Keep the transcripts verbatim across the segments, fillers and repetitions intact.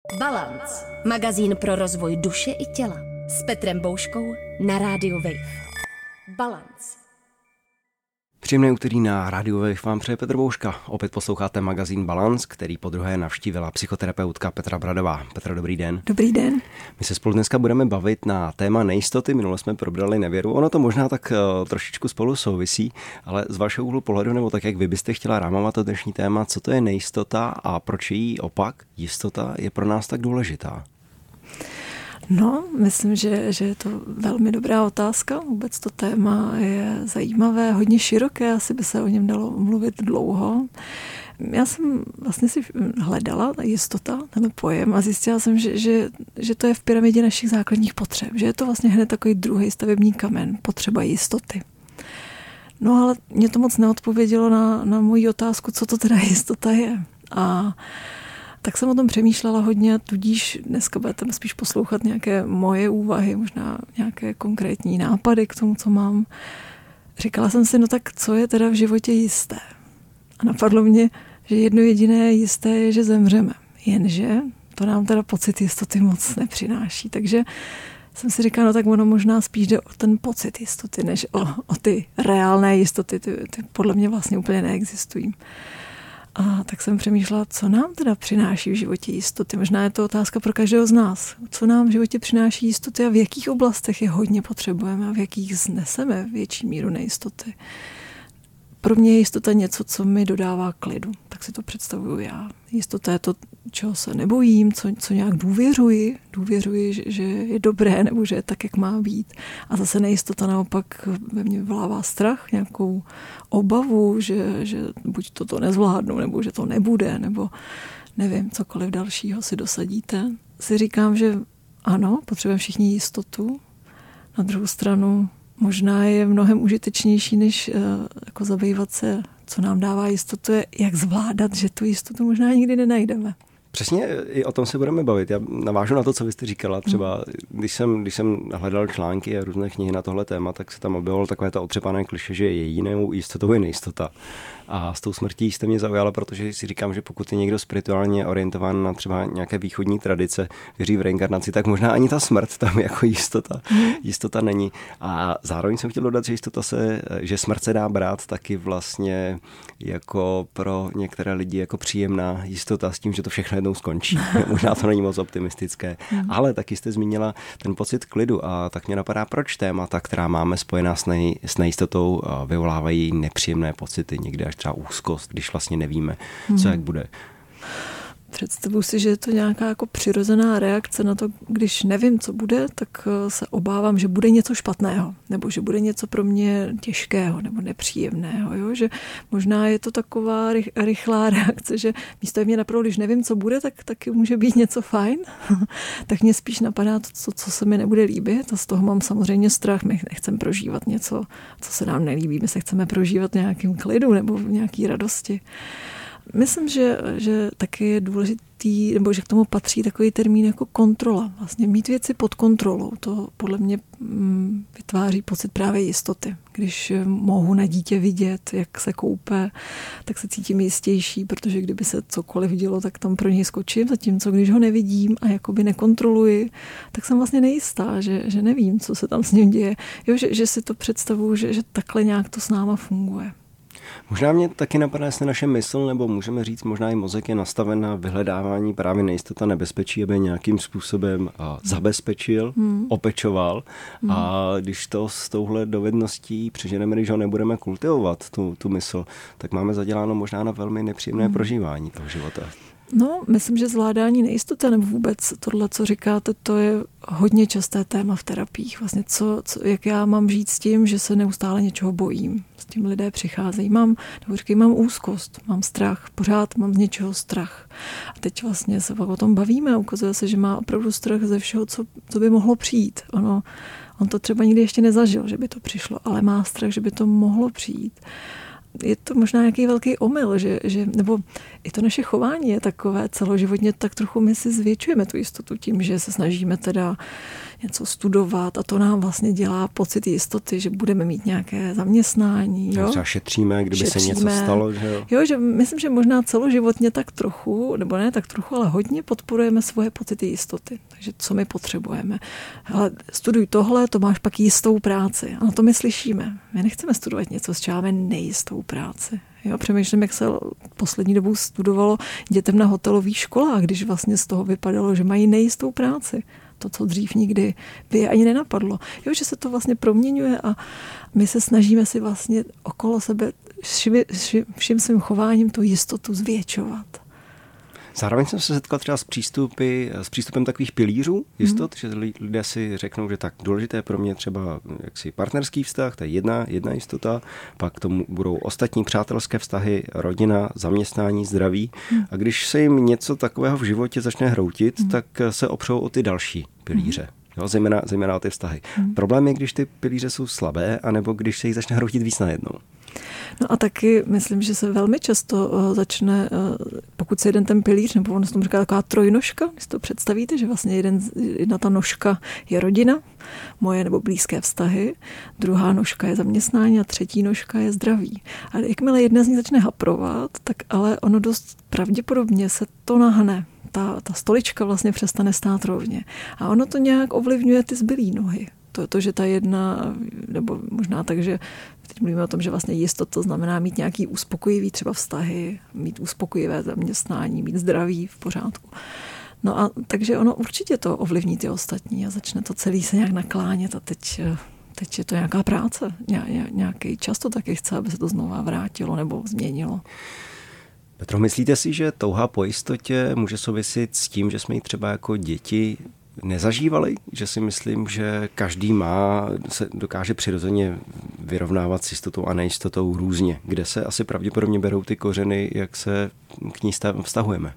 Balance. Magazín pro rozvoj duše i těla. S Petrem Bouškou na rádiu Wave. Balance. Příjemné úterý na rádiu Wave vám přeje Petr Bouška. Opět posloucháte magazín Balance, který podruhé navštívila psychoterapeutka Petra Bradová. Petra, dobrý den. Dobrý den. My se spolu dneska budeme bavit na téma nejistoty. Minule jsme probrali nevěru. Ono to možná tak uh, trošičku spolu souvisí, ale z vašeho úhlu pohledu, nebo tak, jak vy byste chtěla rámovat to dnešní téma, co to je nejistota a proč její opak, jistota, je pro nás tak důležitá? No, myslím, že, že je to velmi dobrá otázka. Vůbec to téma je zajímavé, hodně široké, asi by se o něm dalo mluvit dlouho. Já jsem vlastně si hledala ta jistota, ten pojem, a zjistila jsem, že, že, že to je v pyramidě našich základních potřeb, že je to vlastně hned takový druhý stavební kamen, potřeba jistoty. No ale mě to moc neodpovědělo na, na moji otázku, co to teda jistota je. A tak jsem o tom přemýšlela hodně, tudíž dneska budete spíš poslouchat nějaké moje úvahy, možná nějaké konkrétní nápady k tomu, co mám. Říkala jsem si, no tak co je teda v životě jisté? A napadlo mě, že jedno jediné jisté je, že zemřeme. Jenže to nám teda pocit jistoty moc nepřináší. Takže jsem si říkala, no tak ono možná spíš jde o ten pocit jistoty, než o, o ty reálné jistoty. Ty, ty podle mě vlastně úplně neexistují. A tak jsem přemýšlela, co nám teda přináší v životě jistoty. Možná je to otázka pro každého z nás. Co nám v životě přináší jistoty a v jakých oblastech je hodně potřebujeme a v jakých zneseme větší míru nejistoty. Pro mě je jistota něco, co mi dodává klidu. Tak si to představuju já. Jistota je to, čeho se nebojím, co, co nějak důvěřuji. Důvěřuji, že, že je dobré nebo že je tak, jak má být. A zase nejistota naopak ve mně vyvolává strach, nějakou obavu, že, že buď toto nezvládnu, nebo že to nebude, nebo nevím, cokoliv dalšího si dosadíte. Si říkám, že ano, potřebujeme všichni jistotu. Na druhou stranu možná je mnohem užitečnější, než uh, jako zabývat se, co nám dává jistotu, je, jak zvládat, že tu jistotu možná nikdy nenajdeme. Přesně i o tom se budeme bavit. Já navážu na to, co vy jste říkala. Třeba když jsem, když jsem hledal články a různé knihy na tohle téma, tak se tam objevilo takové to otřepané klišé, že jedinou jistotou je nejistota. A s tou smrtí jste mě zaujala, protože si říkám, že pokud je někdo spirituálně orientován na třeba nějaké východní tradice, věří v reinkarnaci, tak možná ani ta smrt tam jako jistota, jistota není. A zároveň jsem chtěl dodat, že jistota se, že smrt se dá brát taky vlastně jako pro některé lidi jako příjemná jistota s tím, že to všechno jednou skončí. Možná to není moc optimistické, ale taky jste zmínila ten pocit klidu a tak mě napadá, proč témata, která máme spojená s, nej, s nejistotou, vyvolávají nepříjemné pocity, někdy až třeba úzkost, když vlastně nevíme, co jak bude. Představuji si, že je to nějaká jako přirozená reakce na to, když nevím, co bude, tak se obávám, že bude něco špatného, nebo že bude něco pro mě těžkého nebo nepříjemného. Jo? Že možná je to taková rychlá reakce, že místo mě napadlo, když nevím, co bude, tak taky může být něco fajn. Tak mě spíš napadá to, co, co se mi nebude líbit. A z toho mám samozřejmě strach. My nechceme prožívat něco, co se nám nelíbí. My se chceme prožívat v nějakým klidu nebo v nějaké radosti. Myslím, že, že taky je důležitý, nebo že k tomu patří takový termín jako kontrola. Vlastně mít věci pod kontrolou. To podle mě mm, vytváří pocit právě jistoty. Když mohu na dítě vidět, jak se koupe, tak se cítím jistější, protože kdyby se cokoliv dělo, tak tam pro něj skočím. Zatímco když ho nevidím a jakoby nekontroluji, tak jsem vlastně nejistá, že, že nevím, co se tam s ním děje. Jo, že, že si to představuju, že, že takhle nějak to s náma funguje. Možná mě taky napadá, jestli naše mysl, nebo můžeme říct, možná i mozek je nastaven na vyhledávání právě nejistota, nebezpečí, aby nějakým způsobem a, zabezpečil, hmm. opečoval. Hmm. A když to s touhle dovedností přeženeme, když ho nebudeme kultivovat, tu, tu mysl, tak máme zaděláno možná na velmi nepříjemné hmm. prožívání toho života. No, myslím, že zvládání nejistoty nebo vůbec tohle, co říkáte, to je hodně časté téma v terapiích. Vlastně co, co, jak já mám žít s tím, že se neustále něčeho bojím. S tím lidé přicházejí. Mám, nebo říkají, mám úzkost, mám strach, pořád mám z něčeho strach. A teď vlastně se o tom bavíme a ukazuje se, že má opravdu strach ze všeho, co, co by mohlo přijít. Ono, on to třeba nikdy ještě nezažil, že by to přišlo, ale má strach, že by to mohlo přijít. Je to možná nějaký velký omyl, že, že, nebo i to naše chování je takové celoživotně, tak trochu my si zvětšujeme tu jistotu tím, že se snažíme teda něco studovat a to nám vlastně dělá pocit jistoty, že budeme mít nějaké zaměstnání. Jo? Třeba šetříme, kdyby šetříme. se něco stalo. Že jo? jo, že myslím, že možná celoživotně tak trochu, nebo ne tak trochu, ale hodně podporujeme svoje pocity jistoty. Takže co my potřebujeme? Ale studuj tohle, to máš pak jistou práci. A na to my slyšíme. My nechceme studovat něco, s čím máme nejistou práci. Jo, přemýšlím, jak se poslední dobou studovalo dětem na hotelových školách, když vlastně z toho vypadalo, že mají nejistou práci. To, co dřív nikdy by je ani nenapadlo. Jo, že se to vlastně proměňuje a my se snažíme si vlastně okolo sebe vším svým chováním tu jistotu zvětšovat. Zároveň jsem se setkal třeba s, přístupy, s přístupem takových pilířů jistot, hmm. že lidé si řeknou, že tak důležité pro mě třeba jaksi partnerský vztah, to je jedna, jedna jistota, pak tomu budou ostatní přátelské vztahy, rodina, zaměstnání, zdraví. Hmm. A když se jim něco takového v životě začne hroutit, hmm. tak se opřou o ty další pilíře. Hmm. Jo, zejména, zejména o ty vztahy. Hmm. Problém je, když ty pilíře jsou slabé, anebo když se jich začne hroutit víc najednou. No a taky myslím, že se velmi často uh, začne, uh, pokud se jeden ten pilíř, nebo ono se tomu říká taková trojnožka, když to představíte, že vlastně jeden, jedna ta nožka je rodina, moje nebo blízké vztahy, druhá nožka je zaměstnání a třetí nožka je zdraví. A jakmile jedna z nich začne haprovat, tak ale ono dost pravděpodobně se to nahne. Ta, ta stolička vlastně přestane stát rovně. A ono to nějak ovlivňuje ty zbylý nohy. To, to, že ta jedna, nebo možná tak, že teď mluvíme o tom, že vlastně jistota znamená mít nějaký uspokojivý třeba vztahy, mít uspokojivé zaměstnání, mít zdraví v pořádku. No a takže ono určitě to ovlivní ty ostatní a začne to celý se nějak naklánět a teď, teď je to nějaká práce, ně, nějaký čas to taky chce, aby se to znova vrátilo nebo změnilo. Petro, myslíte si, že touha po jistotě může souvisit s tím, že jsme ji třeba jako děti nezažívali? Že si myslím, že každý má, se dokáže přirozeně vyrovnávat s jistotou a nejistotou různě. Kde se asi pravděpodobně berou ty kořeny, jak se k ní vztahujeme?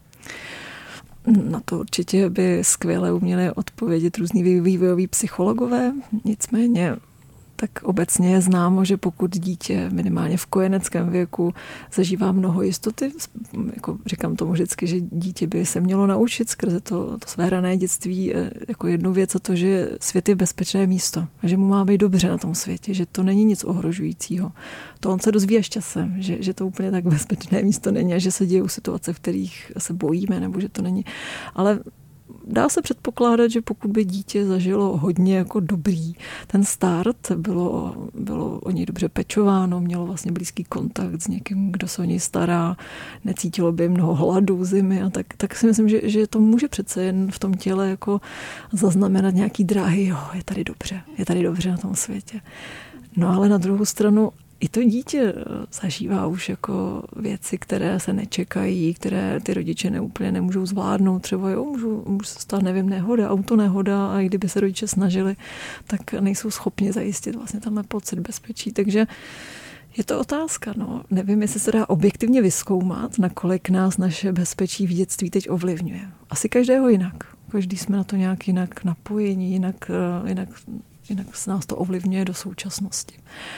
Na to určitě by skvěle uměli odpovědět různý vývojoví psychologové. Nicméně tak obecně je známo, že pokud dítě minimálně v kojeneckém věku zažívá mnoho jistoty, jako říkám tomu vždycky, že dítě by se mělo naučit skrze to, to své rané dětství jako jednu věc a to, že svět je bezpečné místo a že mu má být dobře na tom světě, že to není nic ohrožujícího. To on se dozví až časem, že, že to úplně tak bezpečné místo není a že se dějí situace, v kterých se bojíme nebo že to není. Ale dá se předpokládat, že pokud by dítě zažilo hodně jako dobrý ten start, bylo, bylo o něj dobře pečováno, mělo vlastně blízký kontakt s někým, kdo se o něj stará, necítilo by mnoho hladu, zimy a tak, tak si myslím, že, že to může přece jen v tom těle jako zaznamenat nějaký dráhy, jo, je tady dobře, je tady dobře na tom světě. No ale na druhou stranu i to dítě zažívá už jako věci, které se nečekají, které ty rodiče neúplně nemůžou zvládnout. Třeba jo, můžu, můžu se stát, nevím, nehoda, autonehoda a i kdyby se rodiče snažili, tak nejsou schopni zajistit vlastně tenhle pocit bezpečí. Takže je to otázka, no. Nevím, jestli se dá objektivně vyzkoumat, nakolik nás naše bezpečí v dětství teď ovlivňuje. Asi každého jinak. Každý jsme na to nějak jinak napojení, jinak, jinak, jinak nás to ovlivňuje do současnosti.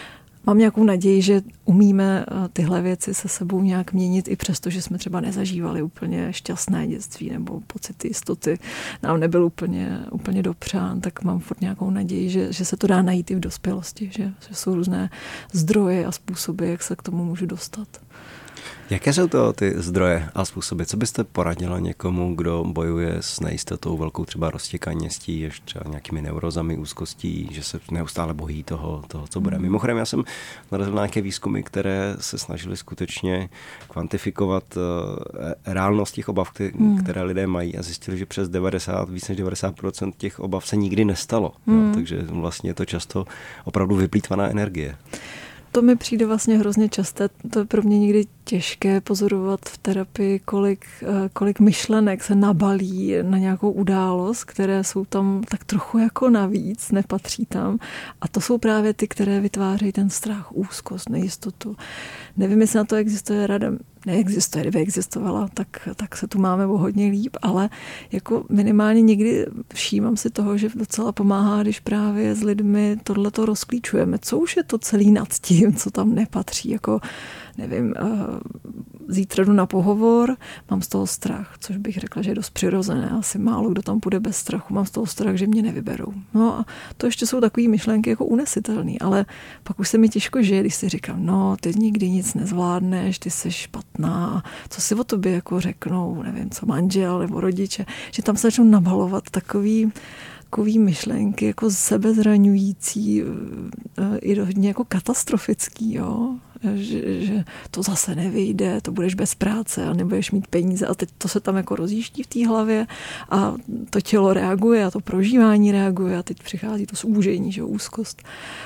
Mám nějakou naději, že umíme tyhle věci se sebou nějak měnit i přesto, že jsme třeba nezažívali úplně šťastné dětství nebo pocity jistoty. Nám nebyl úplně, úplně dopřán, tak mám furt nějakou naději, že, že se to dá najít i v dospělosti, že, že jsou různé zdroje a způsoby, jak se k tomu můžu dostat. Jaké jsou to ty zdroje a způsoby? Co byste poradila někomu, kdo bojuje s nejistotou, velkou třeba roztěkaněstí, ještě třeba nějakými neurozami, úzkostí, že se neustále bojí toho, toho co bude? Mimochodem, já jsem narazil na nějaké výzkumy, které se snažily skutečně kvantifikovat uh, reálnost těch obav, které, hmm. které lidé mají a zjistili, že přes devadesát, víc než devadesát procent těch obav se nikdy nestalo. Hmm. No, takže vlastně je to často opravdu vyplýtvaná energie. To mi přijde vlastně hrozně časté. To je pro mě někdy těžké pozorovat v terapii, kolik, kolik myšlenek se nabalí na nějakou událost, které jsou tam tak trochu jako navíc, nepatří tam. A to jsou právě ty, které vytvářejí ten strach, úzkost, nejistotu. Nevím, jestli na to existuje rada. Neexistuje, kdyby existovala, tak, tak se tu máme o hodně líp, ale jako minimálně někdy všímám si toho, že docela pomáhá, když právě s lidmi tohleto rozklíčujeme. Co už je to celý nad tím, co tam nepatří, jako nevím, zítra jdu na pohovor, mám z toho strach, což bych řekla, že je dost přirozené. Asi málo kdo tam půjde bez strachu, mám z toho strach, že mě nevyberou. No a to ještě jsou takové myšlenky jako unesitelné, ale pak už se mi těžko žije, když si říkám, no, ty nikdy nic nezvládneš, ty jsi špatná, co si o tobě jako řeknou, nevím, co manžel nebo rodiče, že tam se začnou nabalovat takový takový myšlenky jako sebezraňující, i hodně jako katastrofický, jo? Že, že to zase nevyjde, to budeš bez práce a nebudeš mít peníze a teď to se tam jako rozjíždí v té hlavě a to tělo reaguje a to prožívání reaguje a teď přichází to zúžení, že úzkost.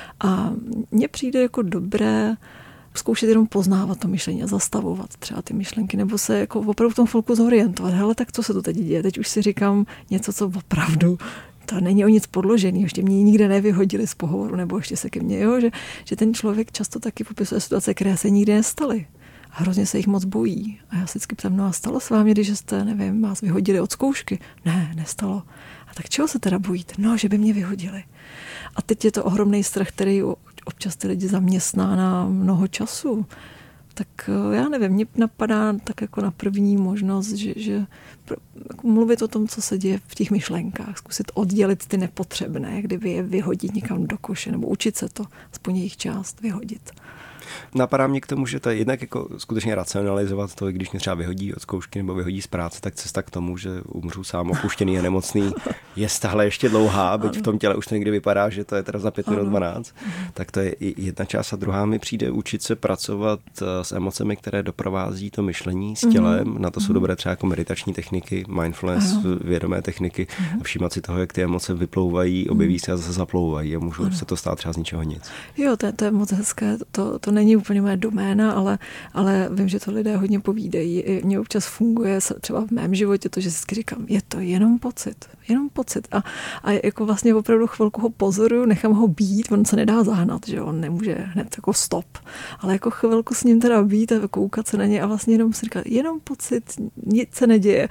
A mně přijde jako dobré zkoušet jenom poznávat to myšlení a zastavovat třeba ty myšlenky, nebo se jako opravdu v tom chvilku zorientovat. Hele, tak co se to teď děje? Teď už si říkám něco, co opravdu to není o nic podložený, ještě mě nikde nevyhodili z pohovoru, nebo ještě se ke mně, jo, že, že ten člověk často taky popisuje situace, které se nikdy nestaly. A hrozně se jich moc bojí. A já se vždycky ptám, no a stalo se vám někdy, že jste, nevím, vás vyhodili od zkoušky? Ne, nestalo. A tak čeho se teda bojíte? No, že by mě vyhodili. A teď je to ohromný strach, který občas ty lidi zaměstná na mnoho času. Tak já nevím, mě napadá tak jako na první možnost, že, že jako mluvit o tom, co se děje v těch myšlenkách, zkusit oddělit ty nepotřebné, kdyby je vyhodit někam do koše, nebo učit se to, aspoň jejich část vyhodit. Napadá mě k tomu, že to je jednak jako skutečně racionalizovat to, když mě třeba vyhodí od zkoušky nebo vyhodí z práce, tak cesta k tomu, že umřu sám opuštěný a nemocný, je stále ještě dlouhá, byť v tom těle už to někdy vypadá, že to je teda za pět minut dvanáct. Tak to je jedna část a druhá mi přijde učit se pracovat s emocemi, které doprovází to myšlení s tělem. Na to jsou dobré třeba jako meditační techniky, mindfulness, vědomé techniky a všímat si toho, jak ty emoce vyplouvají, objeví se a zase zaplouvají a můžou se to stát třeba z ničeho nic. Jo, to, to je moc hezké, to, to není úplně moje doména, ale, ale vím, že to lidé hodně povídají. Mně občas funguje třeba v mém životě to, že si říkám, je to jenom pocit, jenom pocit. A, a jako vlastně opravdu chvilku ho pozoruju, nechám ho být, on se nedá zahnat, že on nemůže hned jako stop. Ale jako chvilku s ním teda být a koukat se na něj a vlastně jenom si říkat, jenom pocit, nic se neděje.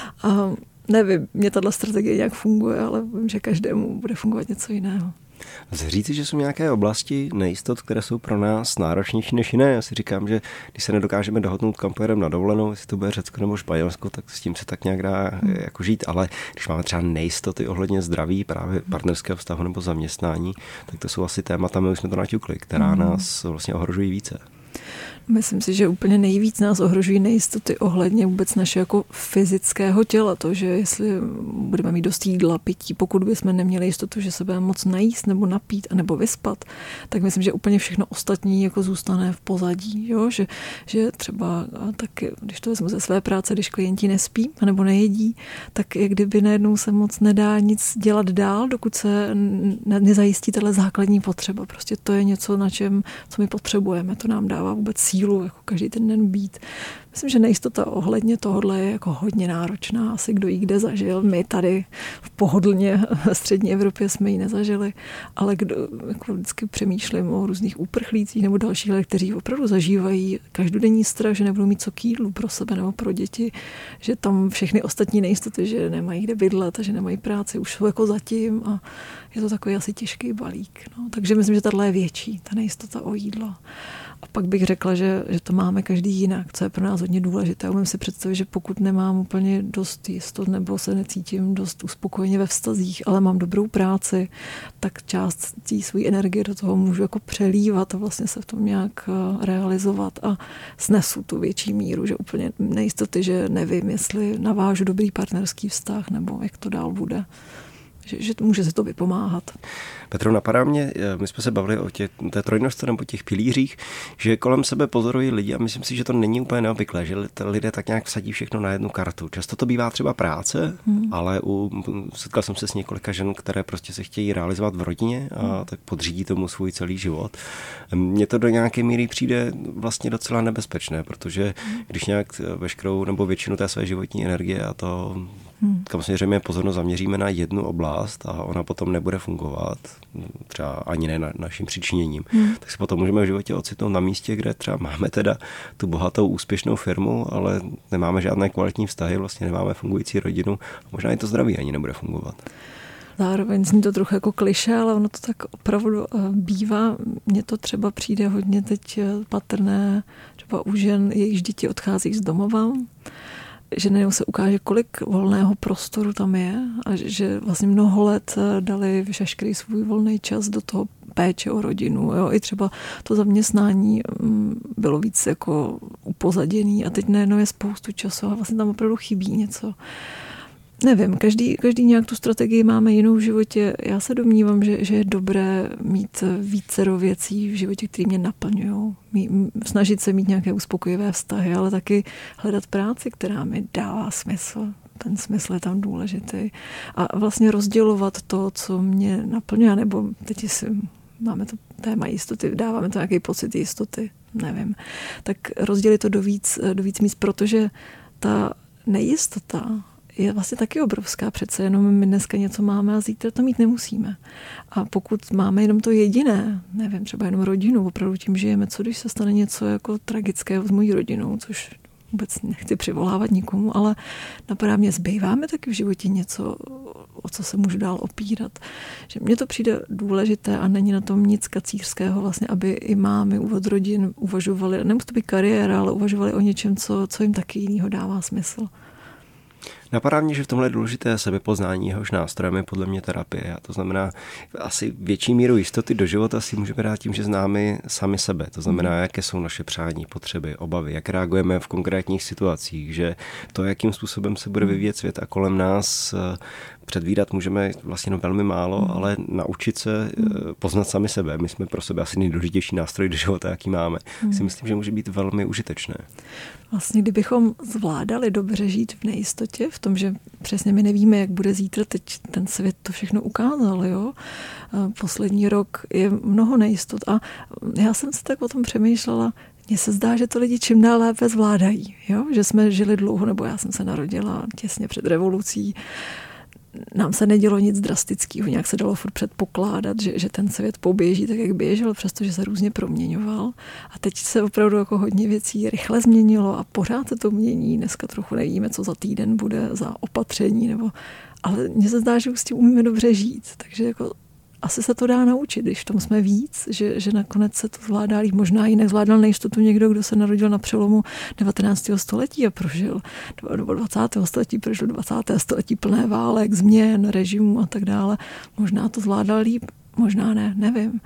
A nevím, mě tato strategie nějak funguje, ale vím, že každému bude fungovat něco jiného. Lze říci, že jsou nějaké oblasti nejistot, které jsou pro nás náročnější než jiné. Já si říkám, že když se nedokážeme dohodnout, kam pojedeme na dovolenou, jestli to bude Řecko nebo Španělsko, tak s tím se tak nějak dá hmm. jako žít. Ale když máme třeba nejistoty ohledně zdraví, právě partnerského vztahu nebo zaměstnání, tak to jsou asi témata, my už jsme to naťukli, která hmm. nás vlastně ohrožují více. Myslím si, že úplně nejvíc nás ohrožují nejistoty ohledně vůbec našeho jako fyzického těla. To, že jestli budeme mít dost jídla, pití, pokud bychom neměli jistotu, že se budeme moc najíst nebo napít a nebo vyspat, tak myslím, že úplně všechno ostatní jako zůstane v pozadí. Jo? Že, že třeba taky, když to vezmu ze své práce, když klienti nespí nebo nejedí, tak jak kdyby najednou se moc nedá nic dělat dál, dokud se nezajistí tato základní potřeba. Prostě to je něco, na čem, co my potřebujeme. To nám dává vůbec sílu, jako každý ten den být. Myslím, že nejistota ohledně tohohle je jako hodně náročná. Asi kdo jí kde zažil. My tady v pohodlně ve střední Evropě jsme ji nezažili, ale kdo, jako vždycky přemýšlím o různých uprchlících nebo dalších, kteří opravdu zažívají každodenní strach, že nebudou mít co k jídlu pro sebe nebo pro děti, že tam všechny ostatní nejistoty, že nemají kde bydlet a že nemají práci, už jsou jako zatím a je to takový asi těžký balík. No. Takže myslím, že tahle je větší, ta nejistota o jídlo. A pak bych řekla, že, že to máme každý jinak, co je pro nás hodně důležité. Umím si představit, že pokud nemám úplně dost jistot nebo se necítím dost uspokojeně ve vztazích, ale mám dobrou práci, tak část té své energie do toho můžu jako přelívat a vlastně se v tom nějak realizovat a snesu tu větší míru, že úplně nejistoty, že nevím, jestli navážu dobrý partnerský vztah nebo jak to dál bude. Že, že může se to vypomáhat. Petro, napadá mě, my jsme se bavili o tě, té trojnožce nebo těch pilířích, že kolem sebe pozorují lidi a myslím si, že to není úplně neobvyklé, že lidé tak nějak vsadí všechno na jednu kartu. Často to bývá třeba práce, hmm. ale u, setkal jsem se s několika žen, které prostě se chtějí realizovat v rodině a hmm. tak podřídí tomu svůj celý život. Mně to do nějaké míry přijde vlastně docela nebezpečné, protože když nějak veškerou nebo většinu té své životní energie a to Hmm. kam samozřejmě pozornost zaměříme na jednu oblast a ona potom nebude fungovat, třeba ani ne na, naším přičiněním, hmm. tak se potom můžeme v životě ocitnout na místě, kde třeba máme teda tu bohatou, úspěšnou firmu, ale nemáme žádné kvalitní vztahy, vlastně nemáme fungující rodinu a možná i to zdraví ani nebude fungovat. Zároveň zní to trochu jako klišé, ale ono to tak opravdu bývá. Mně to třeba přijde hodně teď patrné, třeba u žen, jejichž děti odchází z domova, že najednou se ukáže, kolik volného prostoru tam je a že vlastně mnoho let dali veškerý svůj volný čas do toho péče o rodinu. Jo? I třeba to zaměstnání bylo víc jako upozaděný a teď najednou je spoustu času a vlastně tam opravdu chybí něco. Nevím, každý, každý nějak tu strategii máme jinou v životě. Já se domnívám, že, že je dobré mít vícero věcí v životě, které mě naplňují. Snažit se mít nějaké uspokojivé vztahy, ale taky hledat práci, která mi dává smysl. Ten smysl je tam důležitý. A vlastně rozdělovat to, co mě naplňuje, nebo teď si máme to téma jistoty, dáváme to nějaký pocit jistoty, nevím. Tak rozdělit to do víc, do víc míst, protože ta nejistota je vlastně taky obrovská. Přece jenom my dneska něco máme a zítra to mít nemusíme. A pokud máme jenom to jediné, nevím, třeba jenom rodinu, opravdu tím žijeme, co když se stane něco jako tragického s mojí rodinou, což vůbec nechci přivolávat nikomu, ale napadá mě, zbýváme taky v životě něco, o co se můžu dál opírat. Že mně to přijde důležité a není na tom nic kacířského, vlastně, aby i mámy od rodin uvažovali, nemusí to být kariéra, ale uvažovali o něčem, co, co jim taky jinýho dává smysl. Napadá mě, že v tomhle je důležité sebepoznání, jehož nástrojem je podle mě terapie. A to znamená, asi větší míru jistoty do života si můžeme dát tím, že známe sami sebe. To znamená, jaké jsou naše přání, potřeby, obavy, jak reagujeme v konkrétních situacích, že to, jakým způsobem se bude vyvíjet svět a kolem nás, předvídat můžeme vlastně no velmi málo, hmm. ale naučit se poznat sami sebe. My jsme pro sebe asi nejdůležitější nástroj do života, jaký máme. Hmm. Si myslím, že může být velmi užitečné. Vlastně, kdybychom zvládali dobře žít v nejistotě, v tom, že přesně my nevíme, jak bude zítra, teď ten svět to všechno ukázal, jo. Poslední rok je mnoho nejistot a já jsem se tak o tom přemýšlela, mně se zdá, že to lidi čím dál lépe zvládají, jo? Že jsme žili dlouho, nebo já jsem se narodila těsně před revolucí, nám se nedělo nic drastického, nějak se dalo furt předpokládat, že, že ten svět poběží tak, jak běžel, přestože se různě proměňoval. A teď se opravdu jako hodně věcí rychle změnilo a pořád se to mění. Dneska trochu nevíme, co za týden bude za opatření, nebo, ale mně se zdá, že už s tím umíme dobře žít. Takže jako asi se to dá naučit, když v tom jsme víc, že, že nakonec se to zvládá líp. Možná i nezvládal nejistotu někdo, kdo se narodil na přelomu devatenáctého století a prožil, nebo dvacátého století prožil dvacátého století plné válek, změn, režimů a tak dále. Možná to zvládal líp, možná ne, nevím.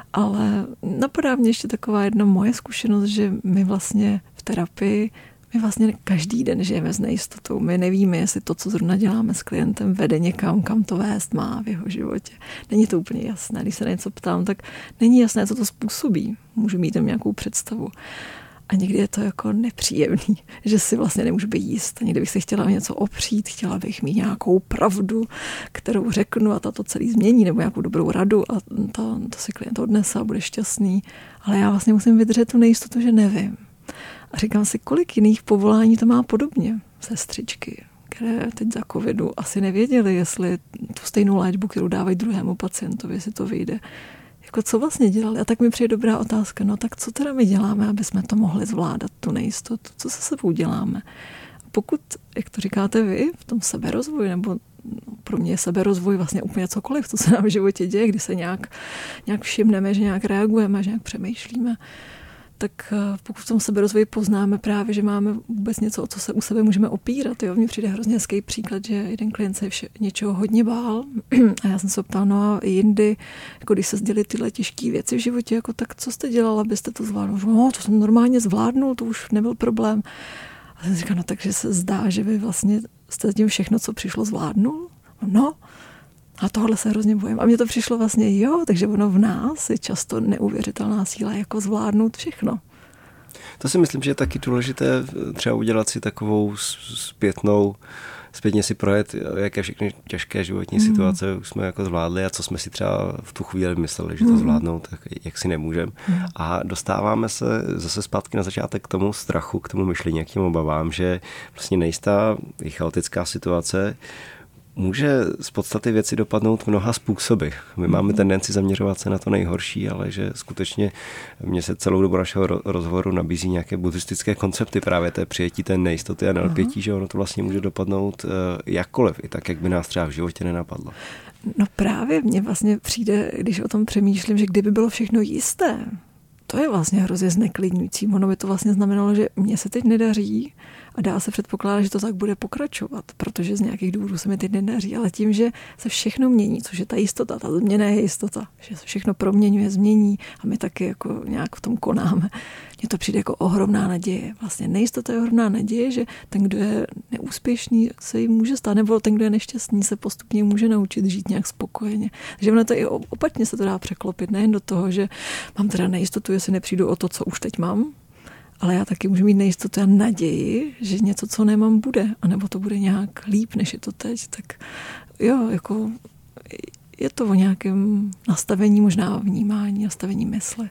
Ale napadá mě ještě taková jedna moje zkušenost, že my vlastně v terapii my vlastně každý den žijeme s nejistotou. My nevíme, jestli to, co zrovna děláme s klientem, vede někam, kam to vést má v jeho životě. Není to úplně jasné. Když se na něco ptám, tak není jasné, co to způsobí. Můžu mít tam nějakou představu. A někdy je to jako nepříjemný, že si vlastně nemůžu být jist. Někdy bych se chtěla o něco opřít, chtěla bych mít nějakou pravdu, kterou řeknu a ta to celý změní, nebo nějakou dobrou radu a to, to si klient odnese a bude šťastný. Ale já vlastně musím vydržet tu nejistotu, že nevím. A říkám si, kolik jiných povolání to má podobně. Sestřičky, které teď za covidu asi nevěděli, jestli tu stejnou léčbu, kterou dávají druhému pacientovi, jestli to vyjde. Jako co vlastně dělali? A tak mi přijde dobrá otázka, no tak co teda my děláme, aby jsme to mohli zvládat, tu nejistotu? Co se sebou děláme? Pokud, jak to říkáte vy, v tom seberozvoji, nebo pro mě je seberozvoj vlastně úplně cokoliv, co se nám v životě děje, kdy se nějak, nějak všimneme, že nějak reagujeme, že nějak přemýšlíme, tak pokud v tom seberozvoji poznáme právě, že máme vůbec něco, o co se u sebe můžeme opírat. Jo? Mně přijde hrozně hezký příklad, že jeden klient se vše, něčeho hodně bál a já jsem se ptala, no a jindy, jako když se sdělily tyhle těžké věci v životě, jako tak co jste dělal, abyste to zvládnul? No, to jsem normálně zvládnul, to už nebyl problém. A jsem říkala, no takže se zdá, že vy vlastně jste tím všechno, co přišlo, zvládnul? No, a tohle se hrozně bojím. A mně to přišlo vlastně, jo, takže ono v nás je často neuvěřitelná síla, jako zvládnout všechno. To si myslím, že je taky důležité třeba udělat si takovou zpětnou, zpětně si projet, jaké všechny těžké životní mm. situace už jsme jako zvládli a co jsme si třeba v tu chvíli mysleli, že to mm. zvládnout, tak jak si nemůžeme. Mm. A dostáváme se zase zpátky na začátek k tomu strachu, k tomu myšlení, k těm obavám, že vlastně nejistá i chaotická situace může z podstaty věci dopadnout mnoha způsoby. My máme tendenci zaměřovat se na to nejhorší, ale že skutečně mně se celou dobu našeho rozhovoru nabízí nějaké buddhistické koncepty právě té přijetí té nejistoty a nelpětí, že ono to vlastně může dopadnout jakkoliv, i tak, jak by nás třeba v životě nenapadlo. No právě mně vlastně přijde, když o tom přemýšlím, že kdyby bylo všechno jisté, to je vlastně hrozně zneklidňující. Ono by to vlastně znamenalo, že mně se teď nedaří a dá se předpokládat, že to tak bude pokračovat, protože z nějakých důvodů se mi teď nedaří. Ale tím, že se všechno mění, což je ta jistota, ta změna je jistota, že se všechno proměňuje, změní a my taky jako nějak v tom konáme. Mně to přijde jako ohromná naděje. Vlastně nejistota je ohromná naděje, že ten, kdo je neúspěšný, se jim může stát, nebo ten, kdo je nešťastný, se postupně může naučit žít nějak spokojeně. Takže ono to i opačně se to dá překlopit, nejen do toho, že mám teda nejistotu, jestli nepřijdu o to, co už teď mám, ale já taky můžu mít nejistotu a naději, že něco, co nemám, bude, anebo to bude nějak líp, než je to teď. Tak jo, jako je to o nějakém nastavení, možná vnímání, nastavení mysli.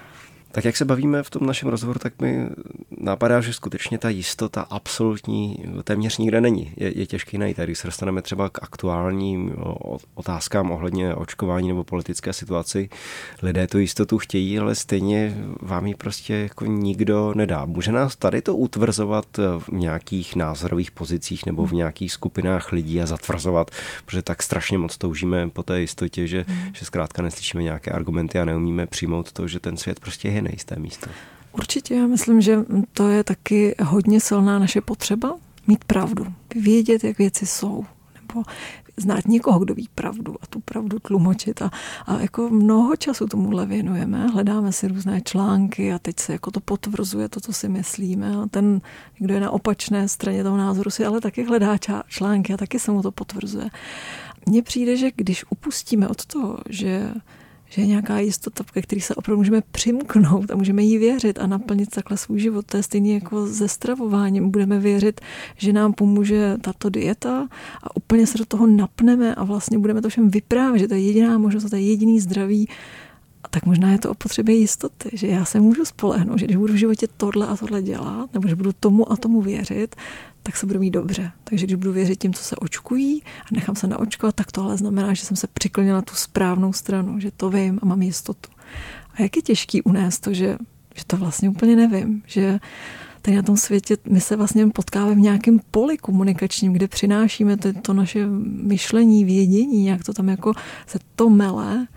Tak jak se bavíme v tom našem rozhovoru, tak mi napadá, že skutečně ta jistota absolutní téměř nikde není. Je, je těžký najít. Když se dostaneme třeba k aktuálním otázkám ohledně očkování nebo politické situaci, lidé tu jistotu chtějí, ale stejně vám ji prostě jako nikdo nedá. Může nás tady to utvrzovat v nějakých názorových pozicích nebo v nějakých skupinách lidí a zatvrzovat, protože tak strašně moc toužíme po té jistotě, že, že zkrátka neslyšíme nějaké argumenty a neumíme přijmout to, že ten svět prostě je nejisté místo. Určitě, já myslím, že to je taky hodně silná naše potřeba mít pravdu. Vědět, jak věci jsou. Nebo znát někoho, kdo ví pravdu a tu pravdu tlumočit. A, a jako mnoho času tomuhle věnujeme. Hledáme si různé články a teď se jako to potvrzuje to, co si myslíme. A ten, kdo je na opačné straně toho názoru, si ale taky hledá články a taky se mu to potvrzuje. Mně přijde, že když upustíme od toho, že že je nějaká jistota, ke který se opravdu můžeme přimknout a můžeme jí věřit a naplnit takhle svůj život. To je stejně jako se stravováním. Budeme věřit, že nám pomůže tato dieta a úplně se do toho napneme a vlastně budeme to všem vyprávět, že to je jediná možnost, to je jediný zdravý. A tak možná je to o potřebě jistoty, že já se můžu spolehnout, že když budu v životě tohle a tohle dělat, nebo že budu tomu a tomu věřit, tak se budu mít dobře. Takže když budu věřit tím, co se očkují a nechám se naočkovat, tak tohle znamená, že jsem se přiklonila tu správnou stranu, že to vím a mám jistotu. A jak je těžký unést to, že, že to vlastně úplně nevím, že tady na tom světě my se vlastně potkáváme v nějakém poli komunikačním, kde přinášíme to, to naše myšlení, vědění, nějak to tam jako se to mele.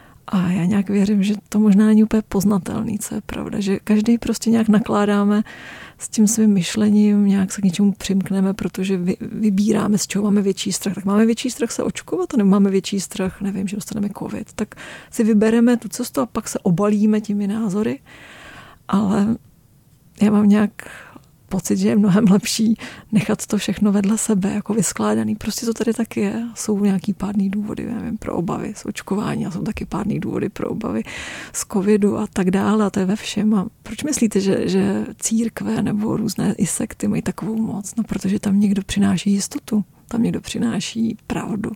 A já nějak věřím, že to možná není úplně poznatelný, co je pravda, že každý prostě nějak nakládáme s tím svým myšlením, nějak se k něčemu přimkneme, protože vy, vybíráme, z čeho máme větší strach. Tak máme větší strach se očkovat, nebo máme větší strach, nevím, že dostaneme covid. Tak si vybereme tu cestu a pak se obalíme těmi názory. Ale já mám nějak pocit, že je mnohem lepší nechat to všechno vedle sebe, jako vyskládaný. Prostě to tady taky je. Jsou nějaký pádný důvody, nevím, pro obavy z očkování a jsou taky pádný důvody pro obavy z covidu a tak dále. A to je ve všem. A proč myslíte, že, že církve nebo různé i sekty mají takovou moc? No, protože tam někdo přináší jistotu, tam někdo přináší pravdu.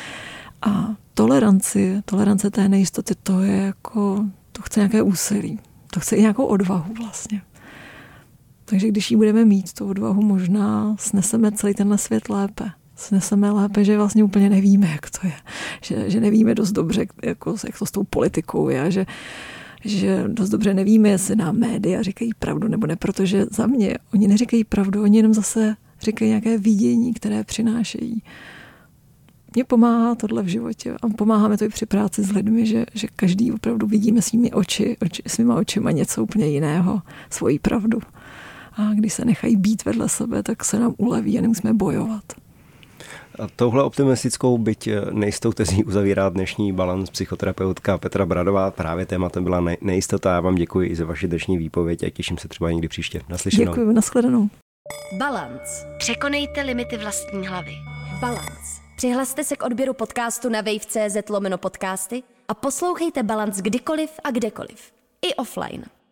A toleranci, tolerance té nejistoty, to je jako, to chce nějaké úsilí. To chce i nějakou odvahu vlastně. Takže když ji budeme mít, tu odvahu, možná sneseme celý tenhle svět lépe. Sneseme lépe, že vlastně úplně nevíme, jak to je. Že, že nevíme dost dobře, jako, jak to s tou politikou je. Že, že dost dobře nevíme, jestli nám média říkají pravdu nebo ne. Protože za mě, oni neříkají pravdu, oni jenom zase říkají nějaké vidění, které přinášejí. Mně pomáhá tohle v životě a pomáháme to i při práci s lidmi, že, že každý opravdu vidíme svými oči, oči, svýma očima něco úplně jiného, svoji pravdu. A když se nechají být vedle sebe, tak se nám uleví a nemusíme bojovat. A touhle optimistickou, byť nejistou tezí uzavírá dnešní Balans psychoterapeutka Petra Bradová. Právě tématem byla nejistota. Já vám děkuji i za vaši dnešní výpověď a těším se třeba někdy příště. Naslyšenou. Děkuji, nashledanou. Balance. Překonejte limity vlastní hlavy. Balance. Přihlaste se k odběru podcastu na wave tečka cé zet lomeno podcasty a poslouchejte Balance kdykoliv a kdekoliv. I offline.